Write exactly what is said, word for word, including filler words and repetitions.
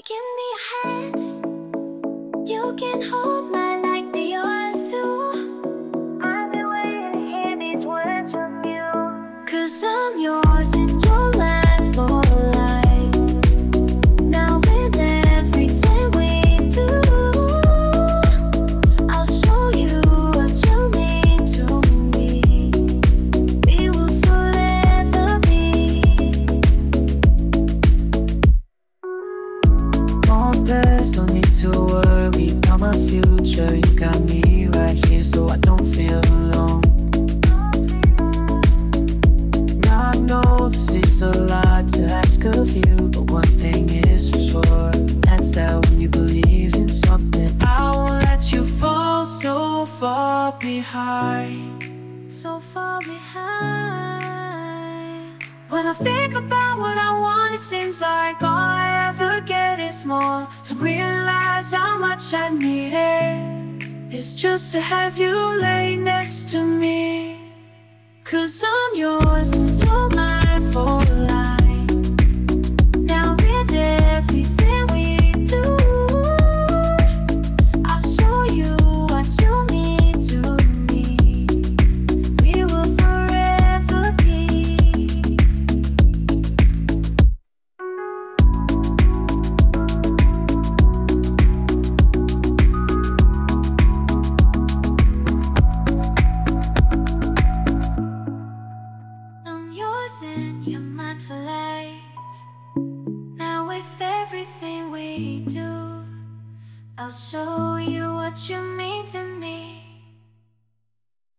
Give me a hand, you can hold my like the yours too. I've been waiting to hear these words from you. Cause I'm yours and you're mine for life. Now with everything we do, I'll show you what you mean to me. We will forever be. More birds, don't need to worry about my future. You got me right here so I don't feel alone. Now I know this is a lot to ask of you, but one thing is for sure, that's that when you believe in something, I won't let you fall so far behind. So far behind. When I think about what I want, it seems like all I ever get is more. To realize how much I need it, it's just to have you lay next to me. Cause I'm yours, you're mine for life. Now with everything we do, I'll show you what you mean to me. We will forever be. I'm yours and you're mine for life. Now with everything we do, I'll show you what you